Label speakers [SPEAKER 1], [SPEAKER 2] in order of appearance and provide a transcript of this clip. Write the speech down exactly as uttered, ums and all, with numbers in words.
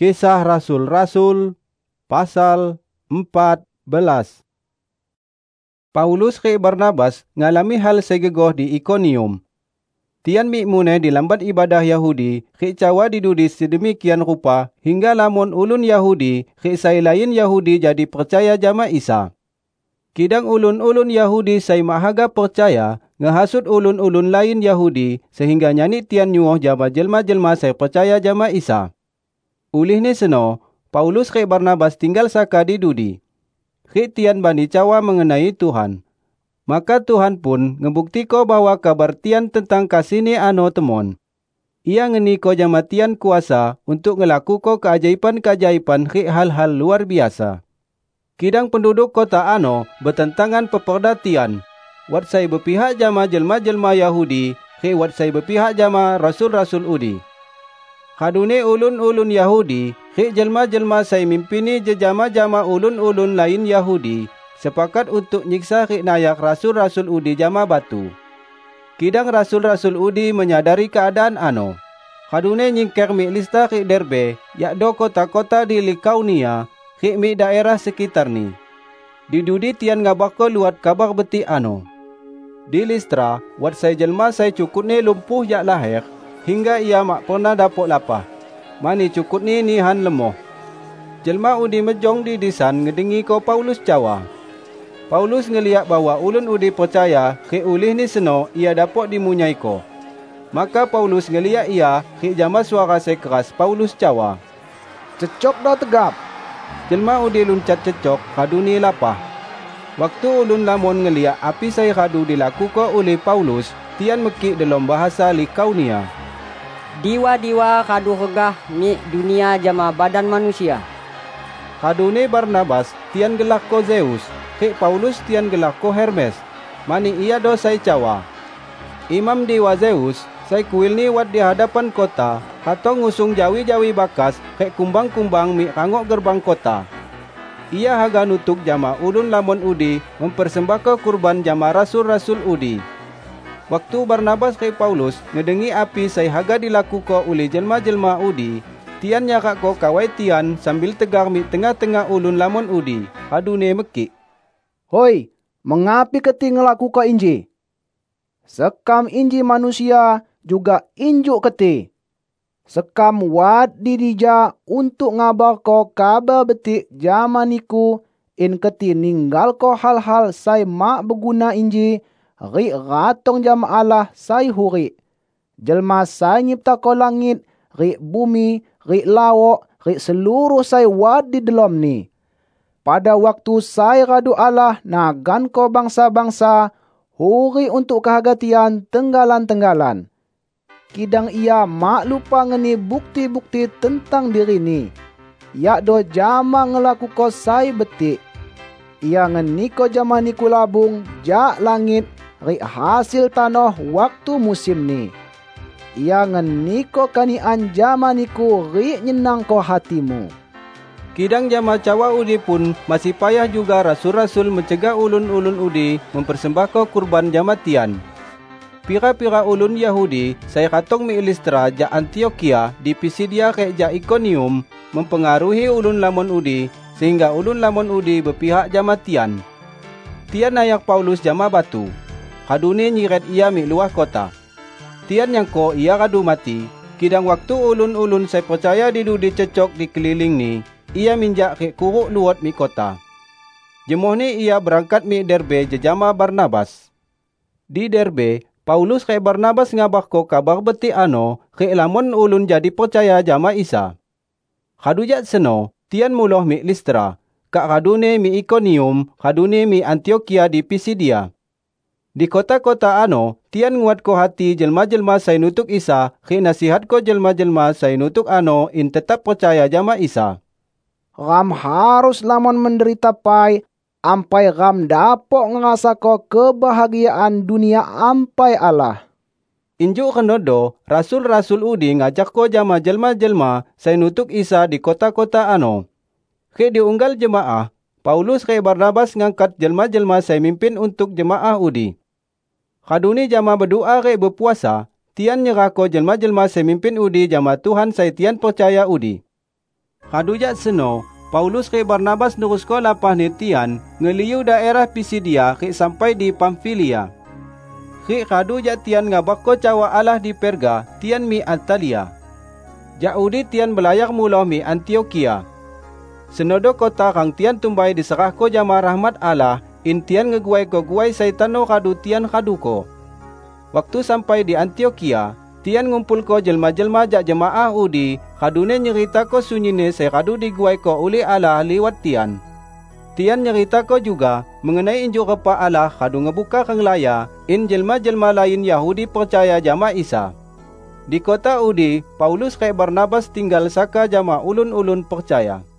[SPEAKER 1] Kisah Rasul-Rasul pasal empat belas. Paulus ke Barnabas ngalami hal segegoh di Ikonium. Tian mi munai di lambat ibadah Yahudi, ke cawa didudis sedemikian rupa hingga lamun ulun Yahudi, ke sai lain Yahudi jadi percaya jama Isa. Kidang ulun-ulun Yahudi sai mahaga percaya, ngehasut ulun-ulun lain Yahudi sehingga nyani tian nyuoh jama jelma-jelma sai percaya jama Isa. Ulih ni seno, Paulus ke Barnabas tinggal saka di dudi. Ke tian bani cawa mengenai Tuhan. Maka Tuhan pun ngebuktiko bahwa kabar tian tentang kasih ni ano temon. Ia ngeniko jama tian kuasa untuk ngelakuko keajaiban-keajaiban ke hal-hal luar biasa. Kidang penduduk kota ano bertentangan peperda tian. Wat sai berpihak jama jelma-jelma Yahudi, ke wat sai berpihak jama rasul-rasul udi. Hadune ulun-ulun Yahudi, ke jelma-jelma sai mimpini jejama-jama ulun-ulun lain Yahudi, sepakat untuk nyiksa ke nayak rasul-rasul udi jama batu. Kidang rasul-rasul udi menyadari keadaan ano. Hadune nyingker mi lista ke Derbe, yakdo kota-kota di Likaunia, ke mi daerah sekitar ni. Di dudi tian ngabako luat kabar beti ano. Di Listra, wat sai jelma sai cukut ni lumpuh yak lahir, hingga ia mak pernah dapok lapah. Mani cukut ni nihan lemoh. Jelma udi mejong di disan ngedengi ko Paulus cawa. Paulus ngeliat bahawa ulun udi percaya ke ulih ni seno ia dapok dimunyai ko. Maka Paulus ngeliat ia ke jama suara sekeras Paulus cawa.
[SPEAKER 2] Cecok dah tegap.
[SPEAKER 1] Jelma udi luncat cecok kadu ni lapah. Waktu ulun lamun ngeliat api sai kadu dilakukan oleh Paulus, tian mekik dalam bahasa Likaunia.
[SPEAKER 3] Diwa-diwa kadu regah mi dunia jama badan manusia.
[SPEAKER 1] Kadune Barnabas tian gelak ko Zeus, ke Paulus tian gelak ko Hermes. Mani ia do sai cawa. Imam dewa Zeus, sai kuil ni wat di hadapan kota, hatong ngusung jawi-jawi bakas, ke kumbang-kumbang mi rangok gerbang kota. Ia haga nutuk jama ulun lamun udi, mempersembahkan kurban jama rasul-rasul udi. Waktu Barnabas ke Paulus ngedengi api sai haga dilakukan oleh jelma-jelma udi, tian nyarak ko kawai tian sambil tegar mi tengah-tengah ulun lamun udi, hadune mekik.
[SPEAKER 2] Hoi, mengapi keti ngelakukan inji? Sekam inji manusia juga injuk keti. Sekam wat didija untuk ngabar ko kabar betik jamaniku in keti ninggal ko hal-hal sai mak berguna inji, ri ratong jam Allah sai huri. Jelma sai nyipta ko langit, ri bumi, ri lawak, ri seluruh sai wad di dalam ni. Pada waktu sai radu Allah nagan ko bangsa-bangsa, huri untuk kehagatian tenggalan-tenggalan. Kidang ia mak lupa ngeni bukti-bukti tentang diri ni. Yak do jama ngelaku ko sai betik. Ia ngeni ko jamani ku labung jak langit, ri hasil tanah waktu musim ni. Ia ngeni ko kanian jamaniku ri nyenang ko hatimu.
[SPEAKER 1] Kidang jama cawa udi pun masih payah juga rasul-rasul mencegah ulun-ulun udi mempersembahkan kurban jama tian. Pira-pira ulun Yahudi saya katong mi Listra ja Antioquia di Pisidia ke ja Ikonium mempengaruhi ulun lamun udi sehingga ulun lamun udi berpihak jama tian. Tian nayak Paulus jama batu. Hadune nyiret ia mi luar kota. Tian yang ko ia kadu mati. Kidang waktu ulun-ulun saya percaya didu dicecok di keliling ni, ia minjak ke kuruk luat mi kota. Jemoh ni ia berangkat mi Derbe jejama Barnabas. Di Derbe, Paulus ke Barnabas ngabak ko kabar beti ano ke lamun ulun jadi percaya jama Isa. Kadujat seno, tian muloh mi Listra, kak kadune mi Ikonium, kadune mi Antioquia di Pisidia. Di kota-kota ano, tian nguat ko hati jelma-jelma sai nutuk Isa, ke nasihat ko jelma-jelma sai nutuk ano in tetap percaya jama Isa.
[SPEAKER 2] Ram harus lamun menderita pai, ampai ram dapok ngerasa ko kebahagiaan dunia ampai Allah.
[SPEAKER 1] Injuk kenodo, rasul-rasul udi ngajak ko jama jelma-jelma sai nutuk Isa di kota-kota ano. Ke diunggal jemaah, Paulus ke Barnabas ngangkat jelma-jelma sai mimpin untuk jemaah udi. Kaduni jama berdoa ke berpuasa, tian nyerah ko jelma-jelma sai mimpin udi jama Tuhan sai tian percaya udi. Kadu jak seno, Paulus ke Barnabas nurusko lapah netian ngeliu daerah Pisidia ke sampai di Pamfilia. Ke kadu jak tian ngabako cawa Allah di Perga, tian mi Atalia. Jak udi tian belayak mulo mi Antioquia. Senodo kota kang tian tumbai diserahko jama rahmat Allah, in tian ngeguai ko guai saitano kadu tian kaduko. Waktu sampai di Antioquia, tian ngumpul ko jelma-jelma jak jemaah udi, kadune nyerita ko sunyine saya kadu diguai ko uli Allah liwat tian. Tian nyerita ko juga mengenai injuk kepa Allah kadu ngebuka kenglaya, in jelma-jelma lain Yahudi percaya jama Isa. Di kota udi, Paulus ke Barnabas tinggal saka jama ulun-ulun percaya.